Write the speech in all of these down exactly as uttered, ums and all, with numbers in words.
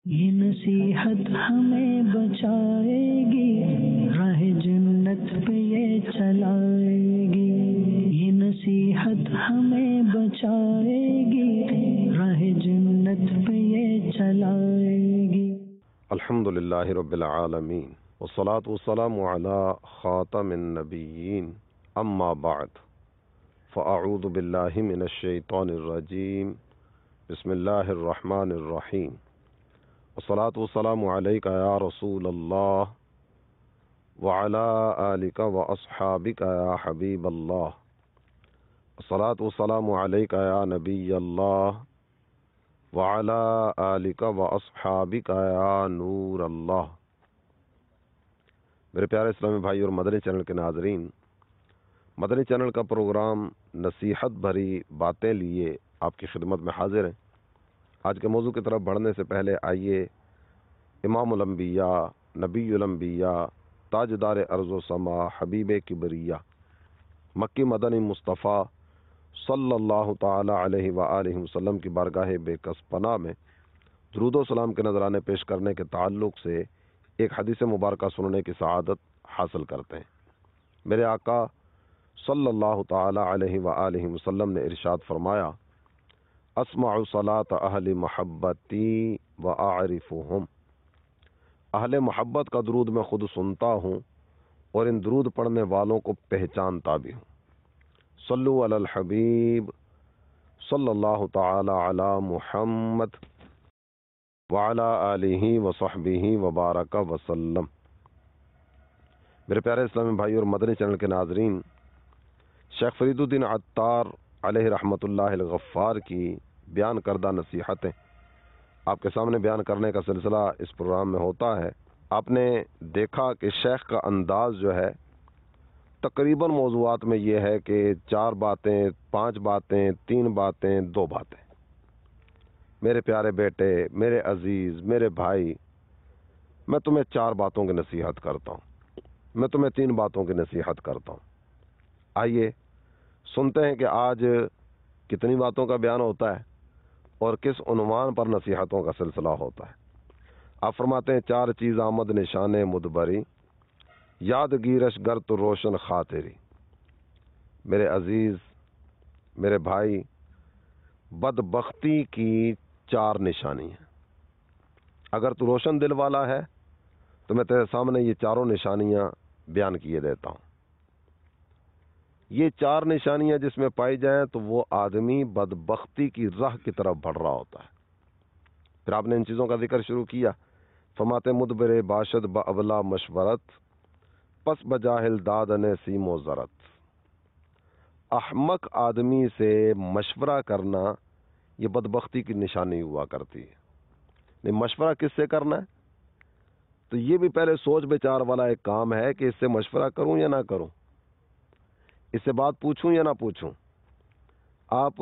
یہ نصیحت ہمیں بچائے گی، راہ جنت پہ یہ چلائے گی۔ یہ نصیحت ہمیں بچائے گی، راہ جنت پہ یہ چلائے گی۔ الحمد للہ رب العالمین والصلاة والسلام علی خاتم النبیین، اما بعد فاعوذ باللہ من الشیطان الرجیم، بسم اللہ الرحمن الرحیم، والصلاة والسلام علیک یا رسول اللہ وعلی آلک واصحابک یا حبیب اللہ، والصلاة والسلام علیک یا نبی اللہ وعلی آلک واصحابک یا نور اللہ۔ میرے پیارے اسلامی بھائی اور مدنی چینل کے ناظرین، مدنی چینل کا پروگرام نصیحت بھری باتیں لیے آپ کی خدمت میں حاضر ہیں۔ آج کے موضوع کی طرف بڑھنے سے پہلے آئیے امام الانبیاء، نبی الانبیاء، تاجدار ارض و سما، حبیب کبریہ، مکی مدنی مصطفیٰ صلی اللہ تعالی علیہ وآلہ وسلم کی بارگاہ بے کس پناہ میں درود و سلام کے نذرانے پیش کرنے کے تعلق سے ایک حدیث مبارکہ سننے کی سعادت حاصل کرتے ہیں۔ میرے آقا صلی اللہ تعالی علیہ وآلہ وسلم نے ارشاد فرمایا، اسمع صلاۃ اہل محبتی واعرفہم، اہل محبت کا درود میں خود سنتا ہوں اور ان درود پڑھنے والوں کو پہچانتا بھی ہوں۔ صلو علی الحبیب صلی اللہ تعالی علی محمد وعلی آلہ وصحبہ وبارک وسلم۔ میرے پیارے اسلامی بھائی اور مدنی چینل کے ناظرین، شیخ فرید الدین عطار علیہ رحمۃ اللہ الغفار کی بیان کردہ نصیحتیں آپ کے سامنے بیان کرنے کا سلسلہ اس پروگرام میں ہوتا ہے۔ آپ نے دیکھا کہ شیخ کا انداز جو ہے تقریباً موضوعات میں یہ ہے کہ چار باتیں، پانچ باتیں، تین باتیں، دو باتیں۔ میرے پیارے بیٹے، میرے عزیز، میرے بھائی، میں تمہیں چار باتوں کی نصیحت کرتا ہوں، میں تمہیں تین باتوں کی نصیحت کرتا ہوں۔ آئیے سنتے ہیں کہ آج کتنی باتوں کا بیان ہوتا ہے اور کس عنوان پر نصیحتوں کا سلسلہ ہوتا ہے۔ آپ فرماتے ہیں، چار چیز آمد نشان مدبری، یاد گیرش گر تو روشن خاطری۔ میرے عزیز، میرے بھائی، بدبختی کی چار نشانی ہیں۔ اگر تو روشن دل والا ہے تو میں تیرے سامنے یہ چاروں نشانیاں بیان کیے دیتا ہوں۔ یہ چار نشانیاں جس میں پائی جائیں تو وہ آدمی بدبختی کی راہ کی طرف بڑھ رہا ہوتا ہے۔ پھر آپ نے ان چیزوں کا ذکر شروع کیا، فرماتے مدبر باشد با ابلا مشورت، پس بجاہل دادن سیم و زرت۔ احمق آدمی سے مشورہ کرنا یہ بدبختی کی نشانی ہوا کرتی ہے۔ نہیں، مشورہ کس سے کرنا ہے تو یہ بھی پہلے سوچ بچار والا ایک کام ہے کہ اس سے مشورہ کروں یا نہ کروں، اس سے بات پوچھوں یا نہ پوچھوں۔ آپ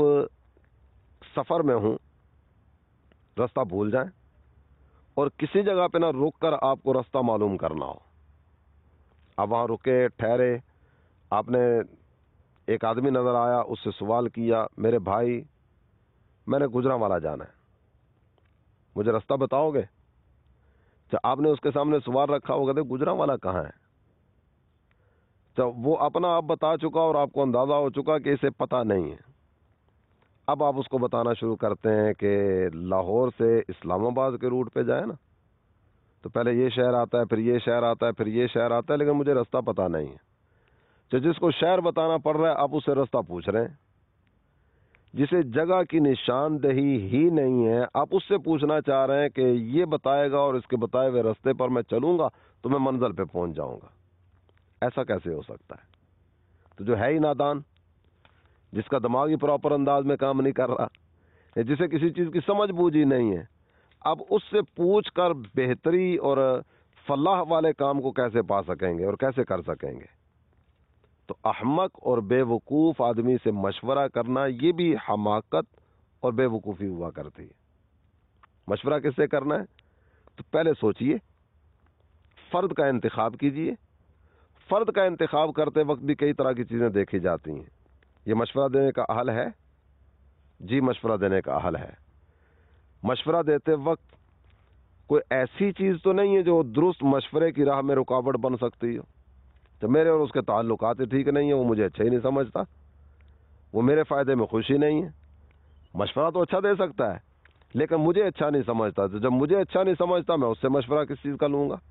سفر میں ہوں، رستہ بھول جائیں اور کسی جگہ پہ نہ رک کر آپ کو رستہ معلوم کرنا ہو، آپ وہاں رکے، ٹھہرے، آپ نے ایک آدمی نظر آیا، اس سے سوال کیا، میرے بھائی میں نے گجرانوالہ جانا ہے، مجھے رستہ بتاؤ گے؟ تو آپ نے اس کے سامنے سوال رکھا ہوگا کہ گجرانوالہ کہاں ہے؟ تو وہ اپنا آپ بتا چکا اور آپ کو اندازہ ہو چکا کہ اسے پتہ نہیں ہے۔ اب آپ اس کو بتانا شروع کرتے ہیں کہ لاہور سے اسلام آباد کے روٹ پہ جائے نا، تو پہلے یہ شہر آتا ہے، پھر یہ شہر آتا ہے، پھر یہ شہر آتا ہے، لیکن مجھے رستہ پتہ نہیں ہے۔ تو جس کو شہر بتانا پڑ رہا ہے آپ اس سے رستہ پوچھ رہے ہیں، جسے جگہ کی نشاندہی ہی نہیں ہے آپ اس سے پوچھنا چاہ رہے ہیں کہ یہ بتائے گا اور اس کے بتائے ہوئے رستے پر میں چلوں گا تو میں منزل پہ پہنچ جاؤں گا۔ ایسا کیسے ہو سکتا ہے؟ تو جو ہے ہی نادان، جس کا دماغ ہی پراپر انداز میں کام نہیں کر رہا، جسے کسی چیز کی سمجھ بوجھ ہی نہیں ہے، اب اس سے پوچھ کر بہتری اور فلاح والے کام کو کیسے پا سکیں گے اور کیسے کر سکیں گے؟ تو احمق اور بے وقوف آدمی سے مشورہ کرنا یہ بھی حماقت اور بے وقوفی ہوا کرتی ہے۔ مشورہ کس سے کرنا ہے تو پہلے سوچئے، فرد کا انتخاب کیجئے۔ فرد کا انتخاب کرتے وقت بھی کئی طرح کی چیزیں دیکھی جاتی ہیں۔ یہ مشورہ دینے کا اہل ہے؟ جی مشورہ دینے کا اہل ہے۔ مشورہ دیتے وقت کوئی ایسی چیز تو نہیں ہے جو درست مشورے کی راہ میں رکاوٹ بن سکتی ہو. تو میرے اور اس کے تعلقات ہی ٹھیک نہیں ہیں، وہ مجھے اچھا ہی نہیں سمجھتا، وہ میرے فائدے میں خوشی نہیں ہے. مشورہ تو اچھا دے سکتا ہے لیکن مجھے اچھا نہیں سمجھتا. تو جب مجھے اچھا نہیں سمجھتا میں اس سے مشورہ کس چیز کا لوں گا؟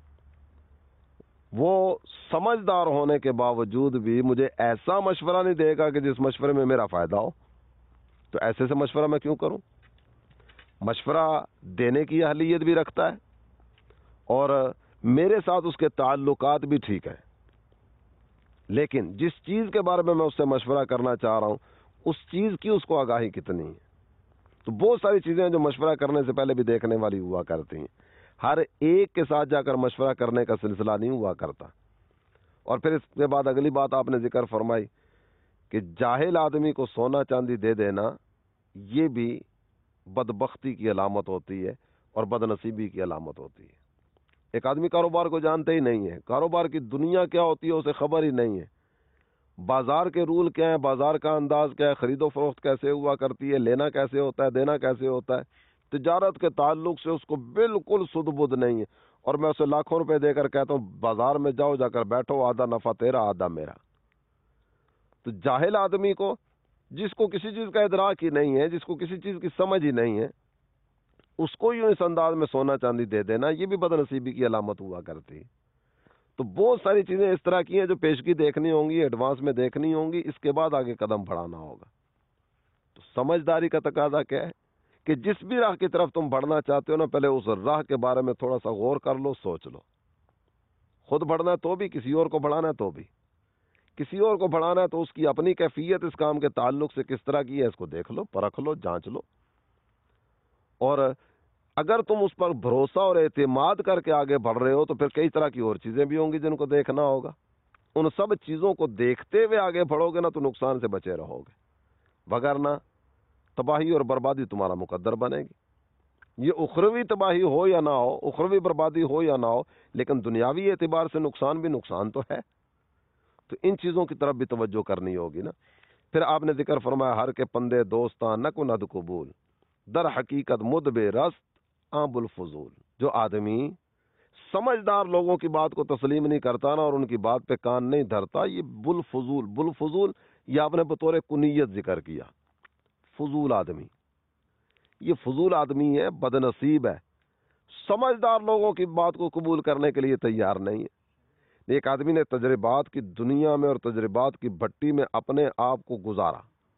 وہ سمجھدار ہونے کے باوجود بھی مجھے ایسا مشورہ نہیں دے گا کہ جس مشورے میں میرا فائدہ ہو. تو ایسے سے مشورہ میں کیوں کروں؟ مشورہ دینے کی اہلیت بھی رکھتا ہے اور میرے ساتھ اس کے تعلقات بھی ٹھیک ہیں، لیکن جس چیز کے بارے میں میں اس سے مشورہ کرنا چاہ رہا ہوں اس چیز کی اس کو آگاہی کتنی ہے. تو بہت ساری چیزیں جو مشورہ کرنے سے پہلے بھی دیکھنے والی ہوا کرتی ہیں. ہر ایک کے ساتھ جا کر مشورہ کرنے کا سلسلہ نہیں ہوا کرتا. اور پھر اس کے بعد اگلی بات آپ نے ذکر فرمائی کہ جاہل آدمی کو سونا چاندی دے دینا یہ بھی بدبختی کی علامت ہوتی ہے اور بد نصیبی کی علامت ہوتی ہے. ایک آدمی کاروبار کو جانتے ہی نہیں ہے، کاروبار کی دنیا کیا ہوتی ہے اسے خبر ہی نہیں ہے، بازار کے رول کیا ہیں، بازار کا انداز کیا ہے، خرید و فروخت کیسے ہوا کرتی ہے، لینا کیسے ہوتا ہے، دینا کیسے ہوتا ہے، تجارت کے تعلق سے اس کو بالکل سد بدھ نہیں ہے. اور میں اسے لاکھوں روپے دے کر کہتا ہوں بازار میں جاؤ، جا کر بیٹھو، آدھا نفع تیرا آدھا میرا. تو جاہل آدمی کو، جس کو کسی چیز کا ادراک ہی نہیں ہے، جس کو کسی چیز کی سمجھ ہی نہیں ہے، اس کو یوں اس انداز میں سونا چاندی دے دینا یہ بھی بد نصیبی کی علامت ہوا کرتی ہے. تو بہت ساری چیزیں اس طرح کی ہیں جو پیشگی دیکھنی ہوں گی، ایڈوانس میں دیکھنی ہوں گی، اس کے بعد آگے قدم بڑھانا ہوگا. تو سمجھداری کا تقاضا کیا ہے کہ جس بھی راہ کی طرف تم بڑھنا چاہتے ہو نا، پہلے اس راہ کے بارے میں تھوڑا سا غور کر لو، سوچ لو. خود بڑھنا ہے تو بھی، کسی اور کو بڑھانا ہے تو بھی. کسی اور کو بڑھانا ہے تو اس کی اپنی کیفیت اس کام کے تعلق سے کس طرح کی ہے، اس کو دیکھ لو، پرکھ لو، جانچ لو. اور اگر تم اس پر بھروسہ اور اعتماد کر کے آگے بڑھ رہے ہو تو پھر کئی طرح کی اور چیزیں بھی ہوں گی جن کو دیکھنا ہوگا. ان سب چیزوں کو دیکھتے ہوئے آگے بڑھو گے نا تو نقصان سے بچے رہو گے، وگرنہ تباہی اور بربادی تمہارا مقدر بنے گی. یہ اخروی تباہی ہو یا نہ ہو، اخروی بربادی ہو یا نہ ہو، لیکن دنیاوی اعتبار سے نقصان بھی نقصان تو ہے. تو ان چیزوں کی طرف بھی توجہ کرنی ہوگی نا. پھر آپ نے ذکر فرمایا ہر کے پندے دوستان نہ کو ند قبول، در حقیقت مدبے رست آب الفضول. جو آدمی سمجھدار لوگوں کی بات کو تسلیم نہیں کرتا نا اور ان کی بات پہ کان نہیں دھرتا، یہ بلفضول. بلفضول یہ آپ نے بطور کنیت ذکر کیا، فضول آدمی. یہ فضول آدمی ہے، بد نصیب ہے، سمجھدار لوگوں کی بات کو قبول کرنے کے لیے تیار نہیں ہے. ایک آدمی نے تجربات کی دنیا میں اور تجربات کی بھٹی میں اپنے آپ کو گزارا.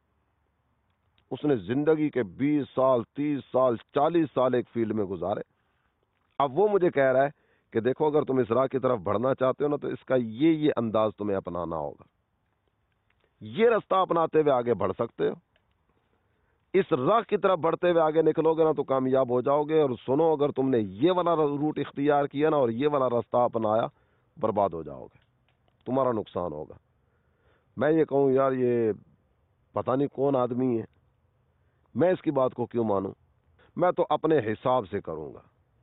اس نے زندگی کے بیس سال، تیس سال، چالیس سال ایک فیلڈ میں گزارے. اب وہ مجھے کہہ رہا ہے کہ دیکھو اگر تم اس راہ کی طرف بڑھنا چاہتے ہو نا تو اس کا یہ یہ انداز تمہیں اپنانا ہوگا، یہ رستہ اپناتے ہوئے آگے بڑھ سکتے ہو. اس راہ کی طرف بڑھتے ہوئے آگے نکلو گے نا تو کامیاب ہو جاؤ گے. اور سنو اگر تم نے یہ والا روٹ اختیار کیا نا اور یہ والا راستہ اپنایا، برباد ہو جاؤ گے، تمہارا نقصان ہوگا. میں یہ کہوں یار یہ پتہ نہیں کون آدمی ہے، میں اس کی بات کو کیوں مانوں؟ میں تو اپنے حساب سے کروں گا.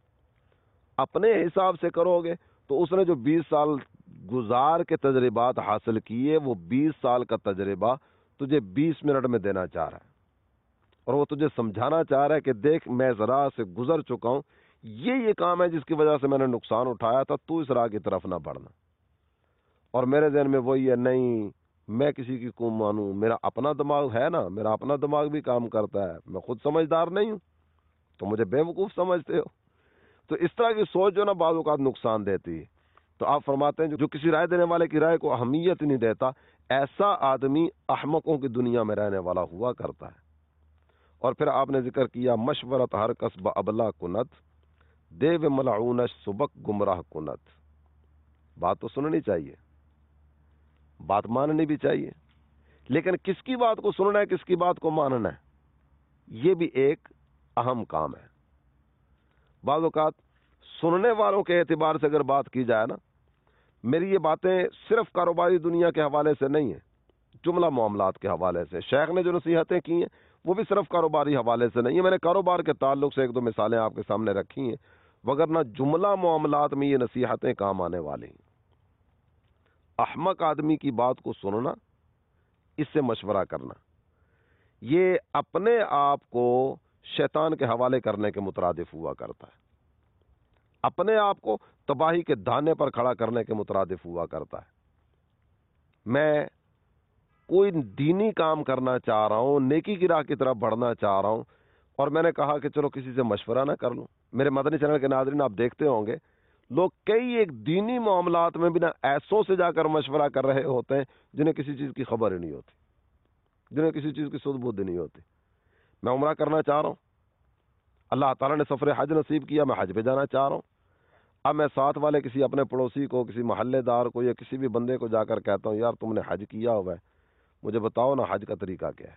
اپنے حساب سے کرو گے تو اس نے جو بیس سال گزار کے تجربات حاصل کیے، وہ بیس سال کا تجربہ تجھے بیس منٹ میں دینا چاہ رہا ہے اور وہ تجھے سمجھانا چاہ رہا ہے کہ دیکھ میں ذرا سے گزر چکا ہوں، یہ یہ کام ہے جس کی وجہ سے میں نے نقصان اٹھایا تھا، تو اس راہ کی طرف نہ بڑھنا. اور میرے ذہن میں وہی ہے نہیں میں کسی کی کو مانوں، میرا اپنا دماغ ہے نا، میرا اپنا دماغ بھی کام کرتا ہے، میں خود سمجھدار نہیں ہوں تو مجھے بے وقوف سمجھتے ہو. تو اس طرح کی سوچ جو نا بعض اوقات نقصان دیتی ہے. تو آپ فرماتے ہیں جو کسی رائے دینے والے کی رائے کو اہمیت نہیں دیتا، ایسا آدمی احمقوں کی دنیا میں رہنے والا ہوا کرتا ہے. اور پھر آپ نے ذکر کیا مشورت ہر کسب ابلا کنت، دیو ملعونش سبک گمراہ کنت. بات تو سننی چاہیے، بات ماننی بھی چاہیے، لیکن کس کی بات کو سننا ہے، کس کی بات کو ماننا ہے، یہ بھی ایک اہم کام ہے. بعض اوقات سننے والوں کے اعتبار سے اگر بات کی جائے نا، میری یہ باتیں صرف کاروباری دنیا کے حوالے سے نہیں ہیں، جملہ معاملات کے حوالے سے. شیخ نے جو نصیحتیں کی ہیں وہ بھی صرف کاروباری حوالے سے نہیں ہے. میں نے کاروبار کے تعلق سے ایک دو مثالیں آپ کے سامنے رکھی ہیں، وگرنہ جملہ معاملات میں یہ نصیحتیں کام آنے والی ہیں. احمق آدمی کی بات کو سننا، اس سے مشورہ کرنا، یہ اپنے آپ کو شیطان کے حوالے کرنے کے مترادف ہوا کرتا ہے. اپنے آپ کو تباہی کے دانے پر کھڑا کرنے کے مترادف ہوا کرتا ہے۔ میں کوئی دینی کام کرنا چاہ رہا ہوں، نیکی کی راہ کی طرف بڑھنا چاہ رہا ہوں، اور میں نے کہا کہ چلو کسی سے مشورہ نہ کر لوں۔ میرے مدنی چینل کے ناظرین آپ دیکھتے ہوں گے لوگ کئی ایک دینی معاملات میں بنا ایسوں سے جا کر مشورہ کر رہے ہوتے ہیں جنہیں کسی چیز کی خبر ہی نہیں ہوتی، جنہیں کسی چیز کی سدھ بدھ نہیں ہوتی۔ میں عمرہ کرنا چاہ رہا ہوں، اللہ تعالیٰ نے سفر حج نصیب کیا، میں حج پہ جانا چاہ رہا ہوں۔ اب میں ساتھ والے کسی اپنے پڑوسی کو، کسی محلے دار کو یا کسی بھی بندے کو جا کر کہتا ہوں یار تم نے حج کیا ہوا ہے، مجھے بتاؤ نا حج کا طریقہ کیا ہے،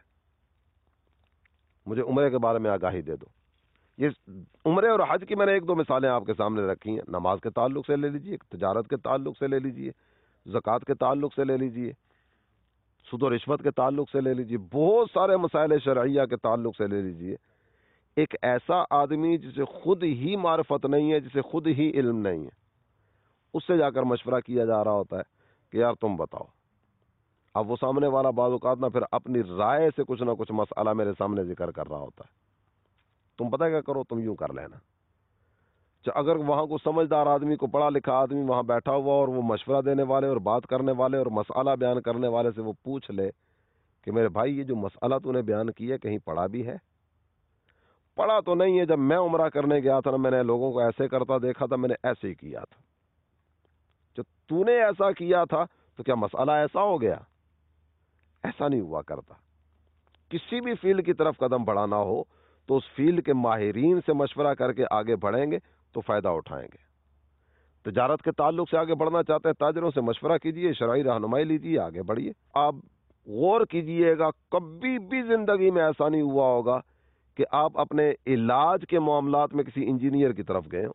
مجھے عمرے کے بارے میں آگاہی دے دو۔ یہ عمرے اور حج کی میں نے ایک دو مثالیں آپ کے سامنے رکھی ہیں، نماز کے تعلق سے لے لیجئے، تجارت کے تعلق سے لے لیجئے، زکوٰۃ کے تعلق سے لے لیجئے، سود و رشوت کے تعلق سے لے لیجئے، بہت سارے مسائل شرعیہ کے تعلق سے لے لیجئے۔ ایک ایسا آدمی جسے خود ہی معرفت نہیں ہے، جسے خود ہی علم نہیں ہے، اس سے جا کر مشورہ کیا جا رہا ہوتا ہے کہ یار تم بتاؤ۔ اب وہ سامنے والا بعض اوقات نہ پھر اپنی رائے سے کچھ نہ کچھ مسئلہ میرے سامنے ذکر کر رہا ہوتا ہے، تم پتہ کیا کرو، تم یوں کر لینا۔ اگر وہاں کو سمجھدار آدمی کو، پڑھا لکھا آدمی وہاں بیٹھا ہوا اور وہ مشورہ دینے والے اور بات کرنے والے اور مسئلہ بیان کرنے والے سے وہ پوچھ لے کہ میرے بھائی یہ جو مسئلہ تو نے بیان کیا کہیں پڑھا بھی ہے؟ پڑھا تو نہیں ہے، جب میں عمرہ کرنے گیا تھا نا میں نے لوگوں کو ایسے کرتا دیکھا تھا، میں نے ایسے ہی کیا تھا۔ جو تو نے ایسا کیا تھا تو کیا مسئلہ ایسا ہو گیا؟ ایسا نہیں ہوا کرتا۔ کسی بھی فیلڈ کی طرف قدم بڑھانا ہو تو اس فیلڈ کے ماہرین سے مشورہ کر کے آگے بڑھیں گے تو فائدہ اٹھائیں گے۔ تجارت کے تعلق سے آگے بڑھنا چاہتے ہیں، تاجروں سے مشورہ کیجئے، شرعی رہنمائی لیجئے، آگے بڑھیے۔ آپ غور کیجئے گا، کبھی بھی زندگی میں ایسا نہیں ہوا ہوگا کہ آپ اپنے علاج کے معاملات میں کسی انجینئر کی طرف گئے ہو،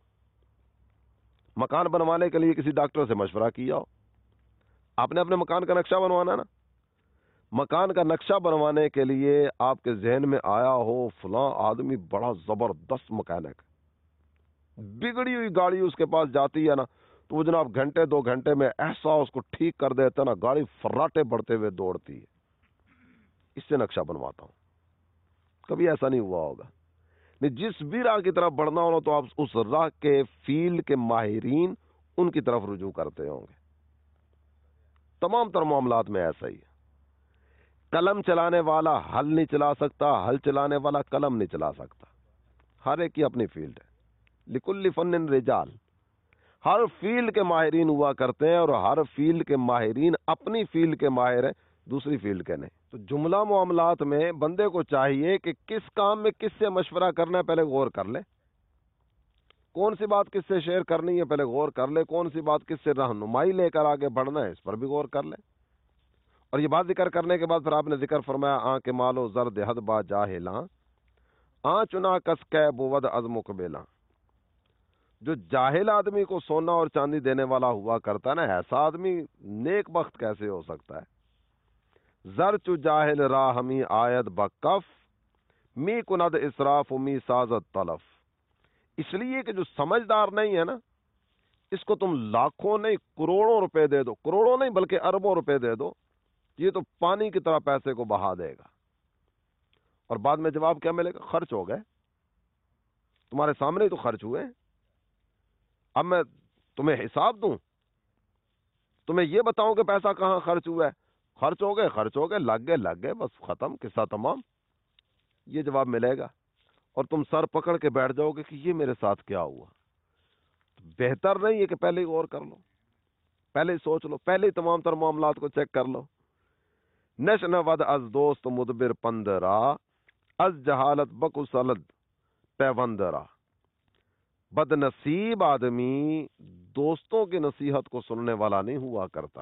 مکان بنوانے کے لیے کسی ڈاکٹر سے مشورہ کیا ہو۔ آپ نے اپنے مکان کا نقشہ بنوانا نا، مکان کا نقشہ بنوانے کے لیے آپ کے ذہن میں آیا ہو فلاں آدمی بڑا زبردست مکینک، بگڑی ہوئی گاڑی اس کے پاس جاتی ہے نا تو وہ جناب گھنٹے دو گھنٹے میں ایسا اس کو ٹھیک کر دیتا نا، گاڑی فراٹے بڑھتے ہوئے دوڑتی ہے، اس سے نقشہ بنواتا ہوں۔ کبھی ایسا نہیں ہوا ہوگا۔ نہیں، جس بھی راہ کی طرف بڑھنا ہونا تو آپ اس راہ کے فیلڈ کے ماہرین ان کی طرف رجوع کرتے ہوں گے۔ تمام تر معاملات میں ایسا ہی ہے۔ قلم چلانے والا حل نہیں چلا سکتا، حل چلانے والا قلم نہیں چلا سکتا۔ ہر ایک کی اپنی فیلڈ ہے۔ لکل فن رجال، ہر فیلڈ کے ماہرین ہوا کرتے ہیں اور ہر فیلڈ کے ماہرین اپنی فیلڈ کے ماہر ہیں، دوسری فیلڈ کے نہیں۔ تو جملہ معاملات میں بندے کو چاہیے کہ کس کام میں کس سے مشورہ کرنا ہے پہلے غور کر لے، کون سی بات کس سے شیئر کرنی ہے پہلے غور کر لے، کون سی بات کس سے رہنمائی لے کر آگے بڑھنا ہے اس پر بھی غور کر لے۔ اور یہ بات ذکر کرنے کے بعد پھر آپ نے ذکر فرمایا آن کے مالو زرد حد با جاہلاں آن چنا کس کے بود از مقبلاں۔ جو جاہل آدمی کو سونا اور چاندی دینے والا ہوا کرتا ہے نا، ایسا آدمی نیک بخت کیسے ہو سکتا ہے؟ زر چو جاہل راہ ہمی آید بکف می کند اسراف می سازت تلف۔ اس لیے کہ جو سمجھدار نہیں ہے نا، اس کو تم لاکھوں نہیں کروڑوں روپے دے دو، کروڑوں نہیں بلکہ اربوں روپے دے دو، یہ تو پانی کی طرح پیسے کو بہا دے گا، اور بعد میں جواب کیا ملے گا؟ خرچ ہو گئے، تمہارے سامنے ہی تو خرچ ہوئے، اب میں تمہیں حساب دوں، تمہیں یہ بتاؤں کہ پیسہ کہاں خرچ ہوا ہے؟ خرچ ہو گئے خرچ ہو گئے لگ گئے لگ گئے بس ختم، قصہ تمام، یہ جواب ملے گا۔ اور تم سر پکڑ کے بیٹھ جاؤ گے کہ یہ میرے ساتھ کیا ہوا۔ بہتر نہیں ہے کہ پہلے ہی غور کر لو، پہلے ہی سوچ لو، پہلے ہی تمام تر معاملات کو چیک کر لو۔ نشن ود از دوست مدبر پندرا از جہالت بکسلد پیوندرا۔ بد نصیب آدمی دوستوں کی نصیحت کو سننے والا نہیں ہوا کرتا،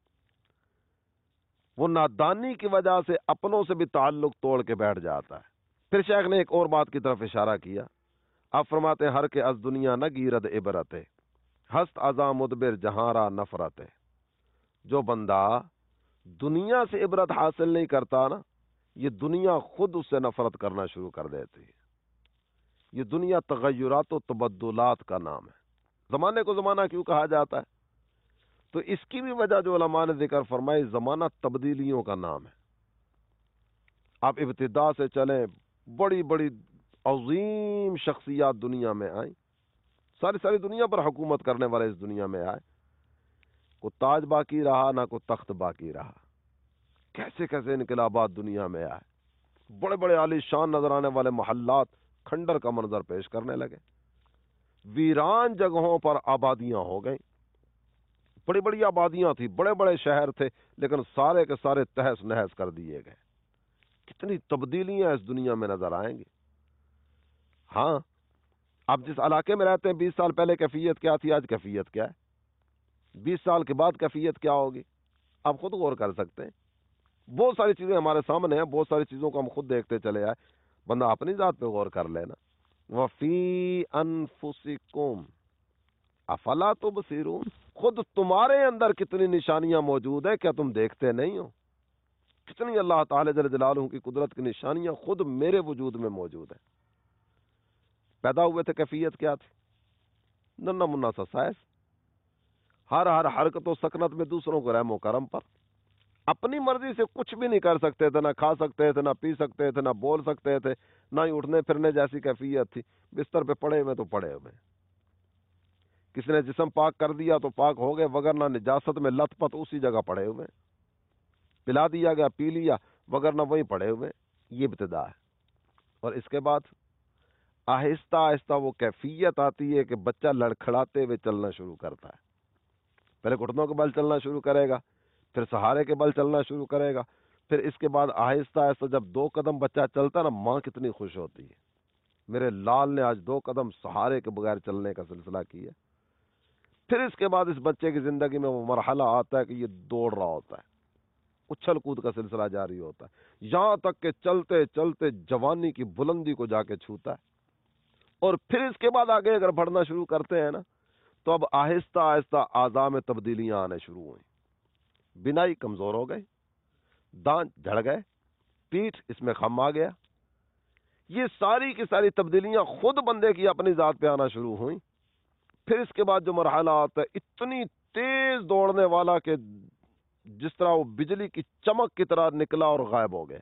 وہ نادانی کی وجہ سے اپنوں سے بھی تعلق توڑ کے بیٹھ جاتا ہے۔ پھر شیخ نے ایک اور بات کی طرف اشارہ کیا، آپ فرماتے ہیں ہر کے از دنیا نہ گیرد عبرت ہست ازا مدبر جہاں نفرت۔ جو بندہ دنیا سے عبرت حاصل نہیں کرتا نا، یہ دنیا خود اس سے نفرت کرنا شروع کر دیتی ہے۔ یہ دنیا تغیرات و تبدلات کا نام ہے۔ زمانے کو زمانہ کیوں کہا جاتا ہے؟ تو اس کی بھی وجہ جو علماء نے ذکر فرمائی، زمانہ تبدیلیوں کا نام ہے۔ آپ ابتدا سے چلیں، بڑی بڑی عظیم شخصیات دنیا میں آئیں، ساری ساری دنیا پر حکومت کرنے والے اس دنیا میں آئے، کوئی تاج باقی رہا نہ کوئی تخت باقی رہا، کیسے کیسے انقلابات دنیا میں آئے، بڑے بڑے عالی شان نظر آنے والے محلات کھنڈر کا منظر پیش کرنے لگے، ویران جگہوں پر آبادیاں ہو گئیں، بڑی بڑی آبادیاں تھیں، بڑے بڑے شہر تھے، لیکن سارے کے سارے تہس نہس کر دیے گئے۔ کتنی تبدیلیاں اس دنیا میں نظر آئیں گی۔ ہاں، آپ جس علاقے میں رہتے ہیں بیس سال پہلے کیفیت کیا تھی، آج کیفیت کیا ہے، بیس سال کے بعد کیفیت کیا ہوگی، آپ خود غور کر سکتے ہیں۔ بہت ساری چیزیں ہمارے سامنے ہیں، بہت ساری چیزوں کو ہم خود دیکھتے چلے آئے، بندہ اپنی ذات پہ غور کر لینا۔ وَفِي أَنفُسِكُمْ أَفَلَا تُبْصِرُونَ، خود تمہارے اندر کتنی نشانیاں موجود ہیں، کیا تم دیکھتے نہیں ہو؟ کتنی اللہ تعالی جل جلالہ کی قدرت کی نشانیاں خود میرے وجود میں موجود ہیں۔ پیدا ہوئے تھے کیفیت کیا تھی؟ ننا منا سا سائز، ہر ہر حرکت و سکنت میں دوسروں کو رحم و کرم پر، اپنی مرضی سے کچھ بھی نہیں کر سکتے تھے، نہ کھا سکتے تھے، نہ پی سکتے تھے، نہ بول سکتے تھے، نہ ہی اٹھنے پھرنے جیسی کیفیت تھی، بستر پہ پڑے ہوئے تو پڑے ہوئے، کسی نے جسم پاک کر دیا تو پاک ہو گئے، وگرنہ نجاست میں لت پت اسی جگہ پڑے ہوئے، پلا دیا گیا پی لیا، وگرنہ وہیں پڑے ہوئے۔ یہ ابتدا ہے، اور اس کے بعد آہستہ آہستہ وہ کیفیت آتی ہے کہ بچہ لڑکھڑاتے ہوئے چلنا شروع کرتا ہے، پہلے گھٹنوں کے بل چلنا شروع کرے گا، پھر سہارے کے بل چلنا شروع کرے گا، پھر اس کے بعد آہستہ آہستہ جب دو قدم بچہ چلتا ہے نا، ماں کتنی خوش ہوتی ہے، میرے لال نے آج دو قدم سہارے کے بغیر چلنے کا سلسلہ کیا۔ پھر اس کے بعد اس بچے کی زندگی میں وہ مرحلہ آتا ہے کہ یہ دوڑ رہا ہوتا ہے، اچھل کود کا سلسلہ جاری ہوتا ہے، یہاں تک کہ چلتے چلتے جوانی کی بلندی کو جا کے چھوتا ہے، اور پھر اس کے بعد آگے اگر بڑھنا شروع کرتے ہیں نا، تو اب آہستہ آہستہ اعضاء میں تبدیلیاں آنے شروع ہوئیں، بینائی کمزور ہو گئی، دانت جھڑ گئے، پیٹھ اس میں خم آ گیا، یہ ساری کی ساری تبدیلیاں خود بندے کی اپنی ذات پہ آنا شروع ہوئیں۔ پھر اس کے بعد جو مرحلہ آتا ہے اتنی تیز دوڑنے والا کہ جس طرح وہ بجلی کی چمک کی طرح نکلا اور غائب ہو گیا،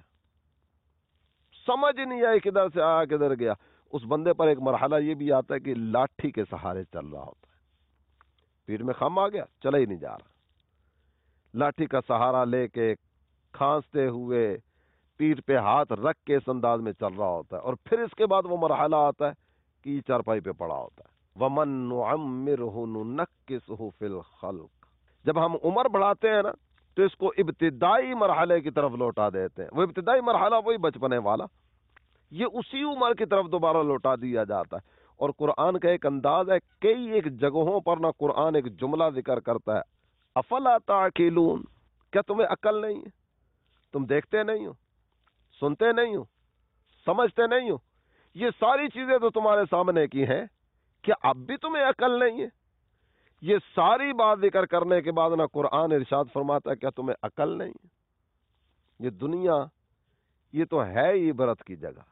سمجھ ہی نہیں آئی کدھر سے آیا کدھر گیا۔ اس بندے پر ایک مرحلہ یہ بھی آتا ہے کہ لاٹھی کے سہارے چل رہا ہوتا ہے، پیٹ میں خم آ گیا، چلا ہی نہیں جا رہا، لاٹھی کا سہارا لے کے کھانستے ہوئے پیٹ پہ ہاتھ رکھ کے اس انداز میں چل رہا ہوتا ہے، اور پھر اس کے بعد وہ مرحلہ آتا ہے کہ یہ چارپائی پہ پڑا ہوتا ہے۔ وَمَن نُعَمِّرْهُ نُنَكِّسْهُ فِي الْخَلْقِ، جب ہم عمر بڑھاتے ہیں نا تو اس کو ابتدائی مرحلے کی طرف لوٹا دیتے ہیں، وہ ابتدائی مرحلہ وہی بچپنے والا، یہ اسی عمر کی طرف دوبارہ لوٹا دیا جاتا ہے۔ اور قرآن کا ایک انداز ہے، کئی ایک جگہوں پر نہ قرآن ایک جملہ ذکر کرتا ہے، افلا تعقلون، کیا تمہیں عقل نہیں ہے؟ تم دیکھتے نہیں ہو، سنتے نہیں ہو، سمجھتے نہیں ہو؟ یہ ساری چیزیں تو تمہارے سامنے کی ہیں، کیا اب بھی تمہیں عقل نہیں ہے؟ یہ ساری بات ذکر کرنے کے بعد نہ قرآن ارشاد فرماتا ہے کیا تمہیں عقل نہیں ہے؟ یہ دنیا یہ تو ہے ہی عبرت کی جگہ،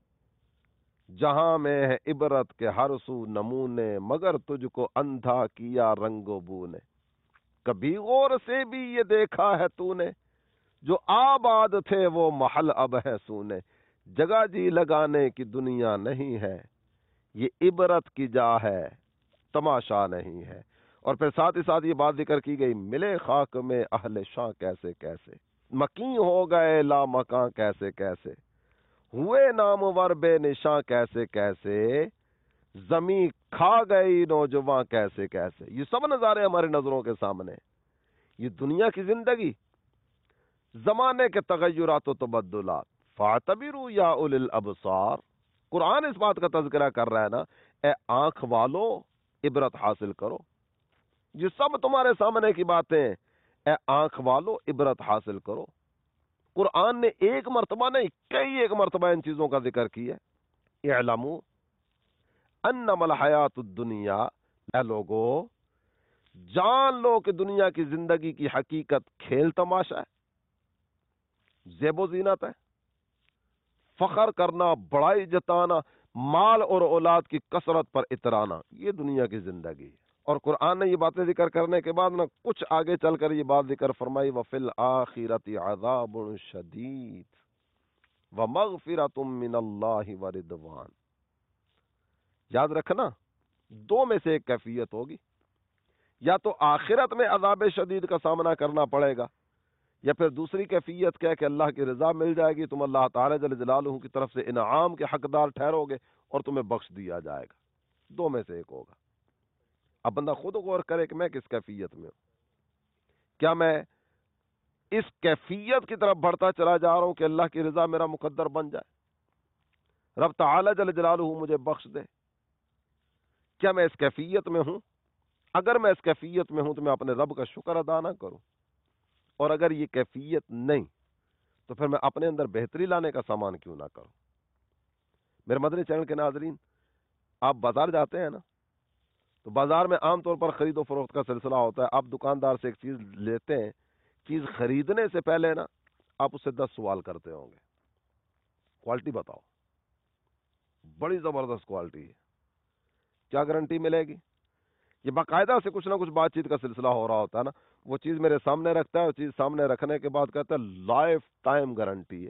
جہاں میں ہے عبرت کے ہر سو نمونے، مگر تجھ کو اندھا کیا رنگ و بو نے، کبھی غور سے بھی یہ دیکھا ہے تو نے، جو آباد تھے وہ محل اب ہے سونے، جگہ جی لگانے کی دنیا نہیں ہے، یہ عبرت کی جا ہے تماشا نہیں ہے۔ اور پھر ساتھ ہی ساتھ یہ بات ذکر کی گئی، ملے خاک میں اہل شاہ کیسے کیسے، مکین ہو گئے لا مکان کیسے کیسے، ہوئے نامور بے نشاں کیسے کیسے، زمین کھا گئی نوجوان کیسے کیسے۔ یہ سب نظارے ہماری نظروں کے سامنے، یہ دنیا کی زندگی، زمانے کے تغیرات و تبدلات، فاعتبروا یا اولی الابصار، قرآن اس بات کا تذکرہ کر رہا ہے نا، اے آنکھ والو عبرت حاصل کرو، یہ سب تمہارے سامنے کی باتیں، اے آنکھ والو عبرت حاصل کرو۔ قرآن نے ایک مرتبہ نہیں کئی ایک مرتبہ ان چیزوں کا ذکر کیا ہے۔ اعلموا انما الحیات الدنیا، اے لوگو جان لو کہ دنیا کی زندگی کی حقیقت کھیل تماشا ہے، زیب و زینت ہے، فخر کرنا، بڑائی جتانا، مال اور اولاد کی کثرت پر اترانا، یہ دنیا کی زندگی ہے۔ اور قرآن نے یہ باتیں ذکر کرنے کے بعد نا کچھ آگے چل کر یہ بات ذکر فرمائی، وَفِي الْآخِرَةِ عَذَابٌ شَدِيدٌ وَمَغْفِرَةٌ مِّنَ اللَّهِ وَرِضْوَانٌ، یاد رکھنا دو میں سے ایک کیفیت ہوگی، یا تو آخرت میں عذاب شدید کا سامنا کرنا پڑے گا، یا پھر دوسری کیفیت کیا کہ اللہ کی رضا مل جائے گی، تم اللہ تعالی جل جلالہ کی طرف سے انعام کے حقدار ٹھہرو گے اور تمہیں بخش دیا جائے گا۔ دو میں سے ایک ہوگا۔ اب بندہ خود غور کرے کہ میں کس کیفیت میں ہوں۔ کیا میں اس کیفیت کی طرف بڑھتا چلا جا رہا ہوں کہ اللہ کی رضا میرا مقدر بن جائے، رب تعالی جل جلالہ مجھے بخش دے؟ کیا میں اس کیفیت میں ہوں؟ اگر میں اس کیفیت میں ہوں تو میں اپنے رب کا شکر ادا نہ کروں، اور اگر یہ کیفیت نہیں تو پھر میں اپنے اندر بہتری لانے کا سامان کیوں نہ کروں؟ میرے مدنی چینل کے ناظرین، آپ بازار جاتے ہیں نا، تو بازار میں عام طور پر خرید و فروخت کا سلسلہ ہوتا ہے۔ آپ دکاندار سے ایک چیز لیتے ہیں، چیز خریدنے سے پہلے نا آپ اس سے دس سوال کرتے ہوں گے، کوالٹی بتاؤ، بڑی زبردست کوالٹی ہے، کیا گارنٹی ملے گی؟ یہ باقاعدہ سے کچھ نہ کچھ بات چیت کا سلسلہ ہو رہا ہوتا ہے نا۔ وہ چیز میرے سامنے رکھتا ہے، وہ چیز سامنے رکھنے کے بعد کہتا ہے لائف ٹائم گارنٹی ہے۔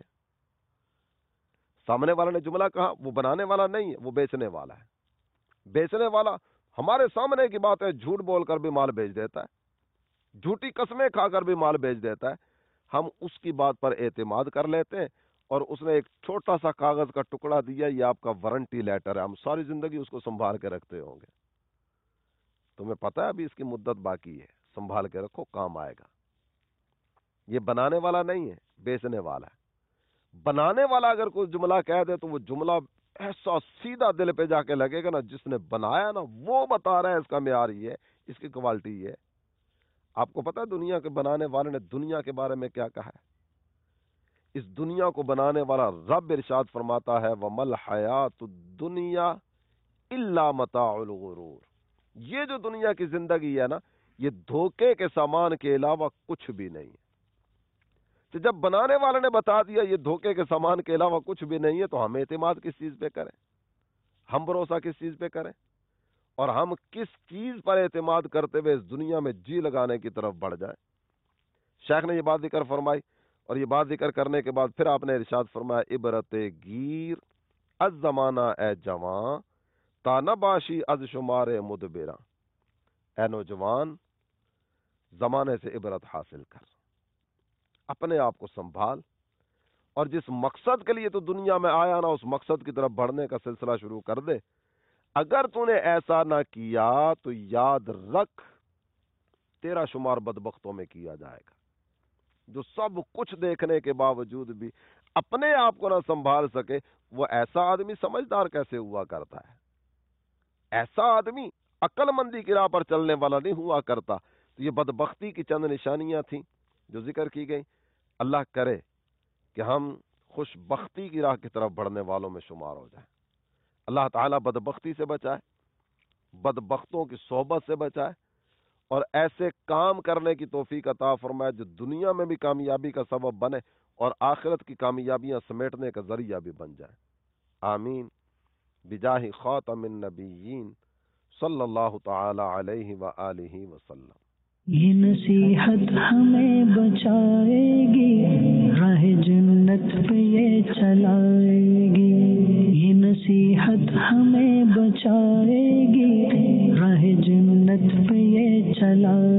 سامنے والا نے جملہ کہا، وہ بنانے والا نہیں ہے، وہ بیچنے والا ہے۔ بیچنے والا ہمارے سامنے کی بات ہے، جھوٹ بول کر بھی مال بیچ دیتا ہے، جھوٹی قسمیں کھا کر بھی مال بیچ دیتا ہے۔ ہم اس کی بات پر اعتماد کر لیتے ہیں، اور اس نے ایک چھوٹا سا کاغذ کا ٹکڑا دیا، یہ آپ کا وارنٹی لیٹر ہے، ہم ساری زندگی اس کو سنبھال کے رکھتے ہوں گے۔ تمہیں پتہ ہے ابھی اس کی مدت باقی ہے، سنبھال کے رکھو، کام آئے گا۔ یہ بنانے والا نہیں ہے، بیچنے والا ہے۔ بنانے والا اگر کوئی جملہ کہہ دے تو وہ جملہ ایسا سیدھا دل پہ جا کے لگے گا نا، جس نے بنایا نا وہ بتا رہا ہے اس کا معیار یہ ہے، اس کی کوالٹی یہ ہے۔ آپ کو پتہ ہے دنیا کے بنانے والے نے دنیا کے بارے میں کیا کہا ہے؟ اس دنیا کو بنانے والا رب ارشاد فرماتا ہے وَمَا الْحَيَاةُ الدُّنْيَا إِلَّا مَتَاعُ الْغُرُورِ۔ یہ جو دنیا کی زندگی ہے نا، یہ دھوکے کے سامان کے علاوہ کچھ بھی نہیں ہے۔ تو جب بنانے والے نے بتا دیا یہ دھوکے کے سامان کے علاوہ کچھ بھی نہیں ہے، تو ہم اعتماد کس چیز پہ کریں؟ ہم بھروسہ کس چیز پہ کریں؟ اور ہم کس چیز پر اعتماد کرتے ہوئے اس دنیا میں جی لگانے کی طرف بڑھ جائیں؟ شیخ نے یہ بات ذکر فرمائی، اور یہ بات ذکر کرنے کے بعد پھر آپ نے ارشاد فرمایا عبرت گیر از زمانہ اے جوان تا نباشی از شمار مدبرہ۔ اے نوجوان، زمانے سے عبرت حاصل کر، اپنے آپ کو سنبھال، اور جس مقصد کے لیے تو دنیا میں آیا نا، اس مقصد کی طرف بڑھنے کا سلسلہ شروع کر دے۔ اگر تو نے ایسا نہ کیا تو یاد رکھ تیرا شمار بدبختوں میں کیا جائے گا، جو سب کچھ دیکھنے کے باوجود بھی اپنے آپ کو نہ سنبھال سکے۔ وہ ایسا آدمی سمجھدار کیسے ہوا کرتا ہے؟ ایسا آدمی عقل مندی کی راہ پر چلنے والا نہیں ہوا کرتا۔ تو یہ بدبختی کی چند نشانیاں تھیں جو ذکر کی گئی۔ اللہ کرے کہ ہم خوش بختی کی راہ کی طرف بڑھنے والوں میں شمار ہو جائیں۔ اللہ تعالیٰ بدبختی سے بچائے، بدبختوں کی صحبت سے بچائے، اور ایسے کام کرنے کی توفیق عطا فرمائے جو دنیا میں بھی کامیابی کا سبب بنے اور آخرت کی کامیابیاں سمیٹنے کا ذریعہ بھی بن جائے۔ آمین بجاہ خاتم النبیین صلی اللہ تعالی علیہ وآلہ وسلم۔ یہ نصیحت ہمیں بچائے گی، راہ جنت پہ یہ چلائے گی۔ یہ نصیحت ہمیں بچائے گی، راہ جنت پہ یہ چلائے گی۔